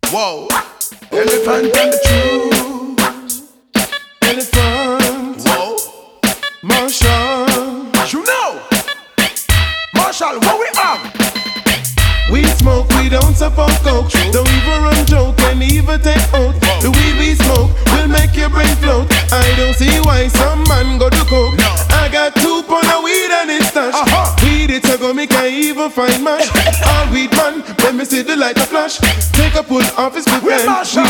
Whoa. Elephant and the truth. Elephant. Whoa. Marshall. You know. Marshall, what we have? We smoke, we don't support coke. Don't even run joke and even take oath. The weed we smoke will make your brain float. I don't see why some man go to coke. No. I got 2 pound of weed and it's stash. Weed it a go me can't even find mash. All weed man, let me see the light a flash. Take a pull off his big We Marshall.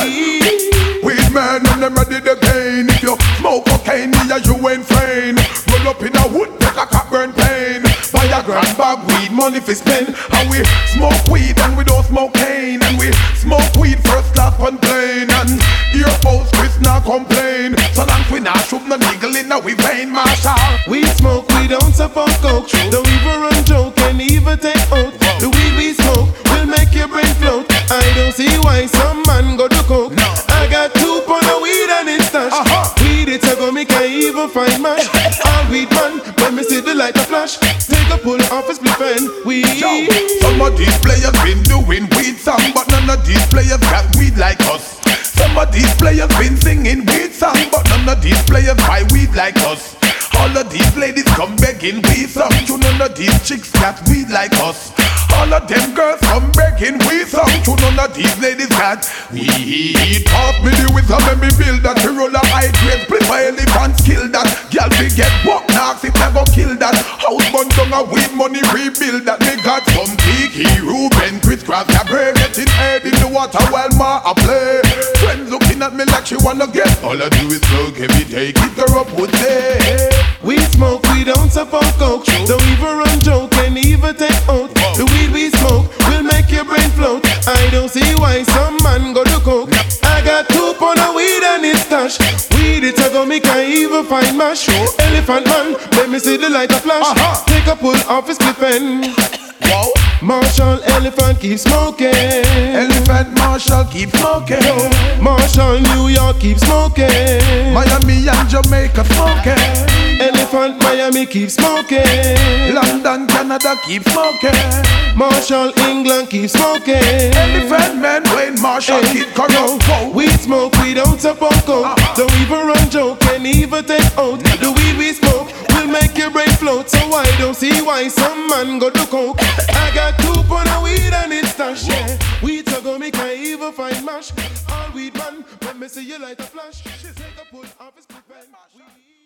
Weed man and them ready to gain. If you smoke cocaine, me and you ain't fain. Roll up in a wood, take a cock burn pain. Buy a grand bag weed, money for spend. And we smoke weed and we don't smoke cane. And we smoke weed first class on plane. And your folks Chris not complain. So long we not shoot no niggle in we vein, Marshall. We smoke, we don't support coke. Don't even run joke and even take oath. The weed we smoke will make your brain float. I don't see why some man go to coke. No. I got 2 pound of weed and it's stash. Weed it a go me can't even find mash. All weed man, let me see the light a flash. Take a pull off his spliff and weed. Yo, some of these players been doing weed song, but none of these players got weed like us. Some of these players been singing weed song, but none of these players buy weed like us. All of these ladies come begging weed song, to none of these chicks got weed like us. All of them girls come begging weed song, to none of these ladies got weed. Pass me the wisdom, let me build that. To roll a high grade, split my elephant, kill that. Girl we get walk knocks if never kill that. House bun down a weed money rebuild that. Me got some Tiki, Ruben, Chris Cross, Gabriel getting head in the water while Ma a play. Friends looking at me like she wanna get. All I do is smoke every day, keep her up with day. We smoke, we don't support coke. Don't even run joke and even take oath. The weed we smoke will make your brain float. I don't see why some man go to coke. I got 2 pound of weed and it's stash. Weed it a go me can't even find mash. Elephant man, let me see the light a flash. Take a pull off his clip and Whoa. Marshall, elephant keep smoking. Elephant Marshall keep smoking. Marshall, New York keep smoking. Miami and Jamaica smoking. Elephant, Miami keep smoking. London, Canada keep smoking. Marshall, England keep smoking. Elephant man Wayne Marshall keep corrupt. Whoa. We smoke, we don't support coke. Don't even run joke and even take oath. The weed we smoke will make your brain float. So I don't see why some man go to coke. I got 2 pound of weed and it's stash. Yeah. Weed to go me can't even find mash. All weed man, let me see you light a flash. Take a pull off his clip and